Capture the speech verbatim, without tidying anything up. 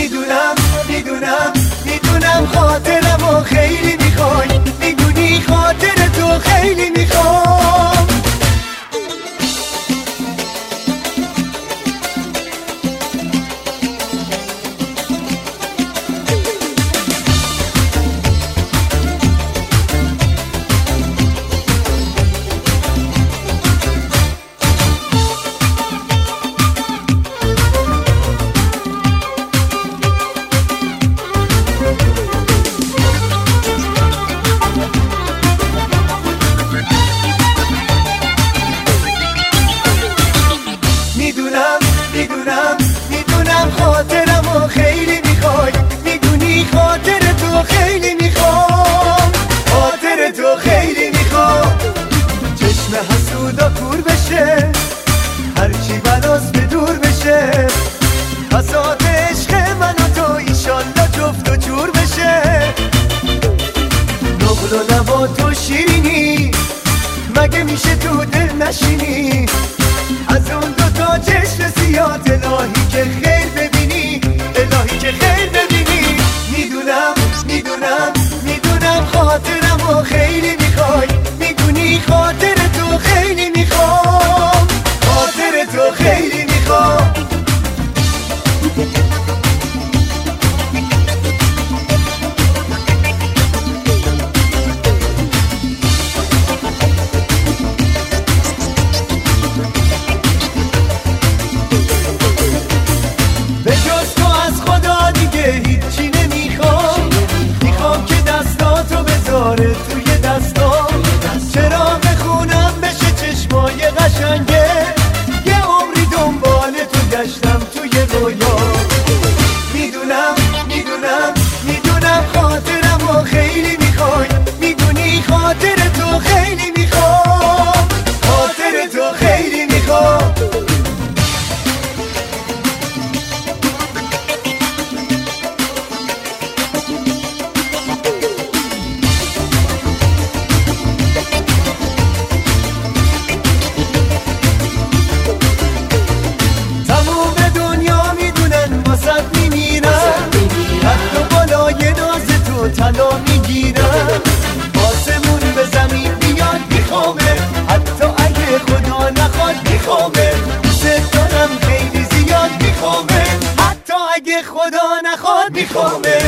میدونم میدونم میدونم خاطرمو خیلی میخوای، میدونی خاطر تو خیلی میخوام. میدونم میدونم میدونم خاطرمو خیلی میخوای، میدونی خاطر تو خیلی میخوام، خاطر تو خیلی میخوام. چشم حسودا کور بشه، هرچی بلاس به دور بشه، بساط عشق من و تو ایشالله جفت و جور بشه. نقل و نبات و شیرینی مگه میشه تو دل نشینی، از اون دوتا چشم سیاه الهی که خیر ببینی، الهی که خیر ببینی. میدونم میدونم میدونم خاطرمو خیلی میخوای، میدونی خاطر تو خیلی میخوام، خاطر تو خیلی میخوام. توی دستام چرا بخونم بشه چشمای قشنگه، یه عمری دنبال تو گشتم توی رویا. میدونم میدونم میدونم خاطرمو خیلی میخوای، میدونی خاطر تو خیلی میخوام، خاطر تو خیلی میخوام. طلا میگیرم آسمون به زمین بیاد میخوامه، حتی اگه خدا نخواد میخوامه. دوست دارم خیلی زیاد میخوامه، حتی اگه خدا نخواد میخوامه.